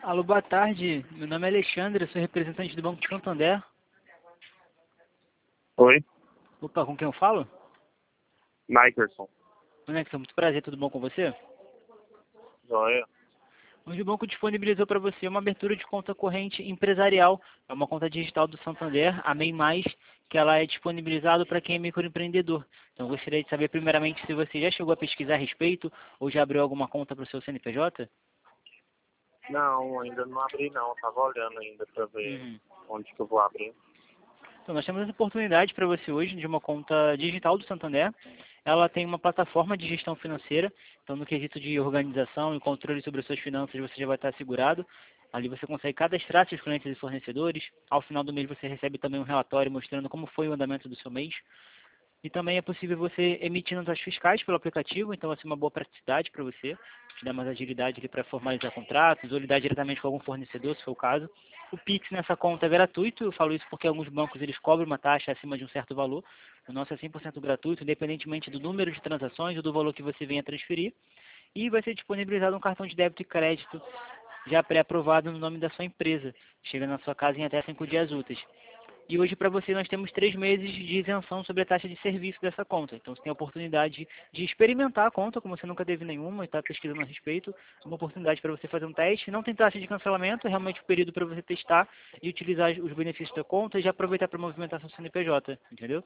Alô, boa tarde. Meu nome é Alexandre, eu sou representante do Banco Santander. Oi, Opa, com quem eu falo? Nikerson. Conexão, muito prazer, tudo bom com você? Joia. Hoje o banco disponibilizou para você uma abertura de conta corrente empresarial. É uma conta digital do Santander, a MEI+, que ela é disponibilizada para quem é microempreendedor. Então eu gostaria de saber primeiramente se você já chegou a pesquisar a respeito ou já abriu alguma conta para o seu CNPJ? Não, ainda não abri não. Tava olhando ainda pra ver Uhum. onde que eu vou abrir. Então, nós temos essa oportunidade para você hoje de uma conta digital do Santander. Ela tem uma plataforma de gestão financeira, então no quesito de organização e controle sobre as suas finanças você já vai estar assegurado. Ali você consegue cadastrar seus clientes e fornecedores. Ao final do mês você recebe também um relatório mostrando como foi o andamento do seu mês. E também é possível você emitir notas fiscais pelo aplicativo, então vai ser uma boa praticidade para você, te dá mais agilidade para formalizar contratos ou lidar diretamente com algum fornecedor, se for o caso. O Pix nessa conta é gratuito, eu falo isso porque alguns bancos eles cobram uma taxa acima de um certo valor. O nosso é 100% gratuito, independentemente do número de transações ou do valor que você venha transferir. E vai ser disponibilizado um cartão de débito e crédito já pré-aprovado no nome da sua empresa. Chega na sua casa em até 5 dias úteis. E hoje para você nós temos 3 meses de isenção sobre a taxa de serviço dessa conta. Então você tem a oportunidade de experimentar a conta, como você nunca teve nenhuma e está pesquisando a respeito. É uma oportunidade para você fazer um teste. Não tem taxa de cancelamento, é realmente um período para você testar e utilizar os benefícios da conta e já aproveitar para movimentar seu CNPJ, entendeu?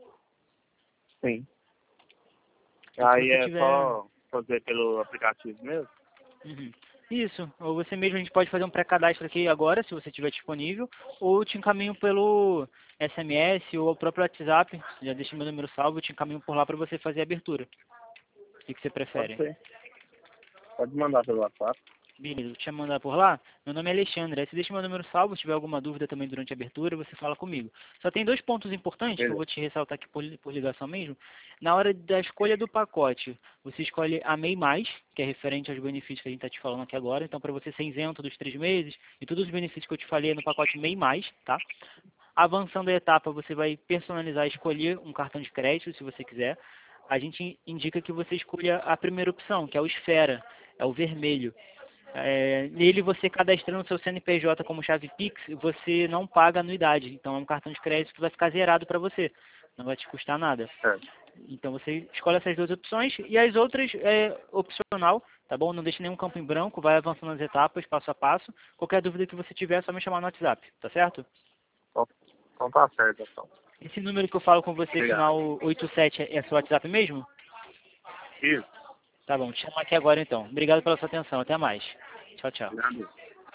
Sim. Então se Aí você é tiver... só fazer pelo aplicativo mesmo? Uhum. Isso, ou você mesmo, a gente pode fazer um pré-cadastro aqui agora, se você tiver disponível, ou eu te encaminho pelo SMS ou o próprio WhatsApp, já deixa meu número salvo, eu te encaminho por lá para você fazer a abertura. O que você Pode prefere? ser. Pode mandar pelo WhatsApp. Beleza, vou te mandar por lá. Meu nome é Alexandre, aí você deixa meu número salvo, se tiver alguma dúvida também durante a abertura, você fala comigo. Só tem 2 pontos importantes que eu Beleza. vou te ressaltar aqui por ligação mesmo. Na hora da escolha do pacote, você escolhe a MEI+, que é referente aos benefícios que a gente está te falando aqui agora. Então, para você ser isento dos 3 meses e todos os benefícios que eu te falei é no pacote MEI+, tá? Avançando a etapa, você vai personalizar e escolher um cartão de crédito, se você quiser. A gente indica que você escolha a primeira opção, que é o Esfera, é o vermelho. Nele, você cadastrando seu CNPJ como chave Pix, você não paga anuidade. Então, é um cartão de crédito que vai ficar zerado para você. Não vai te custar nada. Certo. Então, você escolhe essas 2 opções e as outras é opcional, tá bom? Não deixe nenhum campo em branco, vai avançando as etapas, passo a passo. Qualquer dúvida que você tiver, é só me chamar no WhatsApp, tá certo? Então tá certo, então. Esse número que eu falo com você, Obrigado. final 87, é seu WhatsApp mesmo? Isso. Tá bom, te chamo aqui agora então. Obrigado pela sua atenção, até mais. Tchau, tchau. Obrigado.